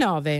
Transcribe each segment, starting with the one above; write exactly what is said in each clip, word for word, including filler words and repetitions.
nove.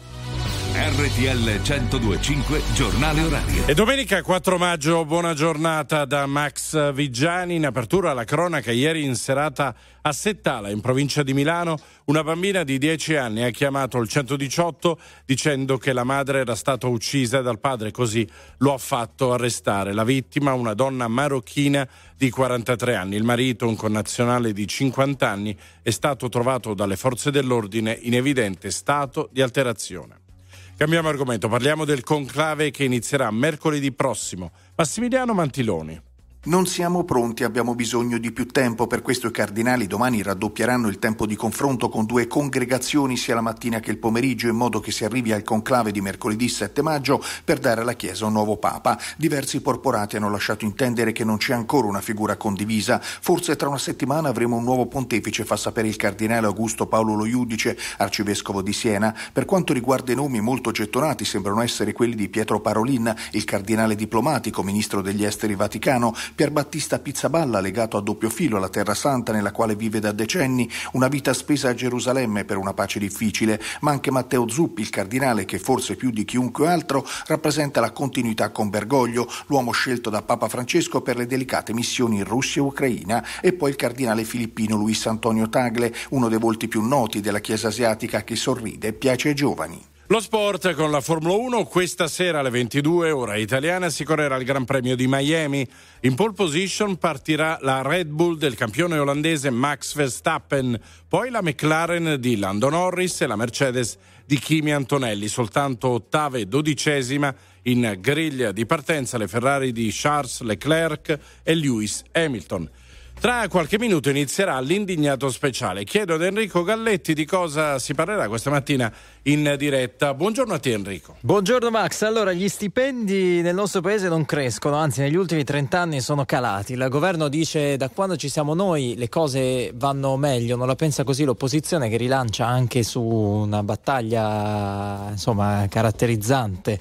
R T L centodue e cinque giornale orario. E domenica quattro maggio, buona giornata da Max Vigiani. In apertura alla cronaca, ieri in serata a Settala, in provincia di Milano, una bambina di dieci anni ha chiamato il centodiciotto dicendo che la madre era stata uccisa dal padre, così lo ha fatto arrestare. La vittima, una donna marocchina di quarantatré anni. Il marito, un connazionale di cinquanta anni, è stato trovato dalle forze dell'ordine in evidente stato di alterazione. Cambiamo argomento, parliamo del conclave che inizierà mercoledì prossimo. Massimiliano Mantiloni. Non siamo pronti, abbiamo bisogno di più tempo, per questo i cardinali domani raddoppieranno il tempo di confronto con due congregazioni sia la mattina che il pomeriggio, in modo che si arrivi al conclave di mercoledì sette maggio per dare alla Chiesa un nuovo Papa. Diversi porporati hanno lasciato intendere che non c'è ancora una figura condivisa. Forse tra una settimana avremo un nuovo pontefice, fa sapere il cardinale Augusto Paolo Lo Iudice, arcivescovo di Siena. Per quanto riguarda i nomi, molto gettonati sembrano essere quelli di Pietro Parolin, il cardinale diplomatico, ministro degli esteri Vaticano, Pierbattista Pizzaballa, legato a doppio filo alla Terra Santa nella quale vive da decenni, una vita spesa a Gerusalemme per una pace difficile, ma anche Matteo Zuppi, il cardinale che forse più di chiunque altro rappresenta la continuità con Bergoglio, l'uomo scelto da Papa Francesco per le delicate missioni in Russia e Ucraina, e poi il cardinale filippino Luis Antonio Tagle, uno dei volti più noti della Chiesa asiatica che sorride e piace ai giovani. Lo sport con la Formula uno, questa sera alle ventidue, ora italiana, si correrà il Gran Premio di Miami. In pole position partirà la Red Bull del campione olandese Max Verstappen, poi la McLaren di Lando Norris e la Mercedes di Kimi Antonelli. Soltanto ottava e dodicesima in griglia di partenza le Ferrari di Charles Leclerc e Lewis Hamilton. Tra qualche minuto inizierà l'indignato speciale. Chiedo ad Enrico Galletti di cosa si parlerà questa mattina in diretta. Buongiorno a te, Enrico. Buongiorno Max. Allora, gli stipendi nel nostro paese non crescono, anzi negli ultimi trent'anni sono calati. Il governo dice da quando ci siamo noi le cose vanno meglio, non la pensa così l'opposizione, che rilancia anche su una battaglia insomma caratterizzante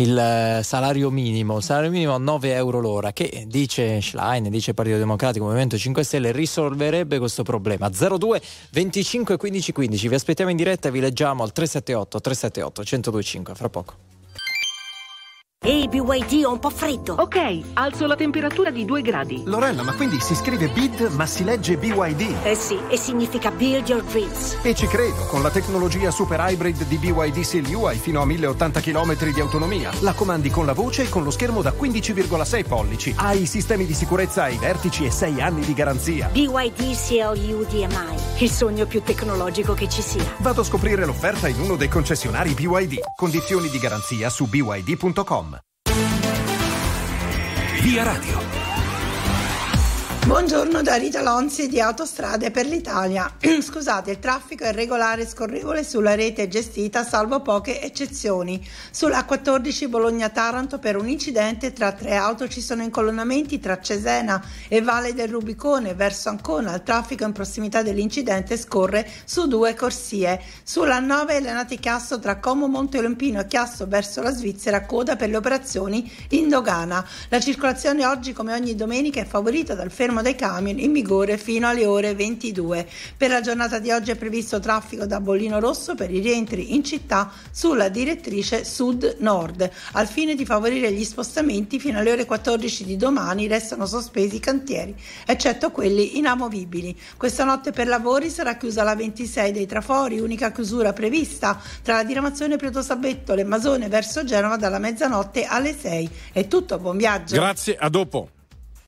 il salario minimo. Il salario minimo a nove euro l'ora, che dice Schlein, dice Partito Democratico, Movimento cinque Stelle, risolverebbe questo problema. zero due venticinque quindici quindici, vi aspettiamo in diretta e vi leggiamo al tre sette otto tre sette otto uno zero due cinque fra poco. Ehi, B Y D, ho un po' freddo. Ok, alzo la temperatura di due gradi. Lorella, ma quindi si scrive B I D ma si legge B Y D? Eh sì, e significa Build Your Dreams. E ci credo, con la tecnologia super hybrid di B Y D C L U hai fino a mille ottanta chilometri di autonomia. La comandi con la voce e con lo schermo da quindici virgola sei pollici. Hai i sistemi di sicurezza ai vertici e sei anni di garanzia. B Y D C L U D M I, il sogno più tecnologico che ci sia. Vado a scoprire l'offerta in uno dei concessionari B Y D. Condizioni di garanzia su b y d punto com. Via Radio. Buongiorno da Rita Lonzi di Autostrade per l'Italia. Scusate, il traffico è regolare e scorrevole sulla rete gestita, salvo poche eccezioni. Sulla A quattordici Bologna-Taranto per un incidente tra tre auto ci sono incolonnamenti tra Cesena e Valle del Rubicone. Verso Ancona il traffico in prossimità dell'incidente scorre su due corsie. Sulla A nove Lenati Chiasso tra Como Monteolympino e Chiasso verso la Svizzera, coda per le operazioni in dogana. La circolazione oggi, come ogni domenica, è favorita dal fermo dei camion in vigore fino alle ore ventidue. Per la giornata di oggi è previsto traffico da Bollino Rosso per i rientri in città sulla direttrice sud-nord. Al fine di favorire gli spostamenti, fino alle ore quattordici di domani restano sospesi i cantieri, eccetto quelli inamovibili. Questa notte per lavori sarà chiusa la ventisei dei trafori, unica chiusura prevista tra la diramazione Priotosabetto e Masone verso Genova dalla mezzanotte alle sei. È tutto, buon viaggio. Grazie, a dopo.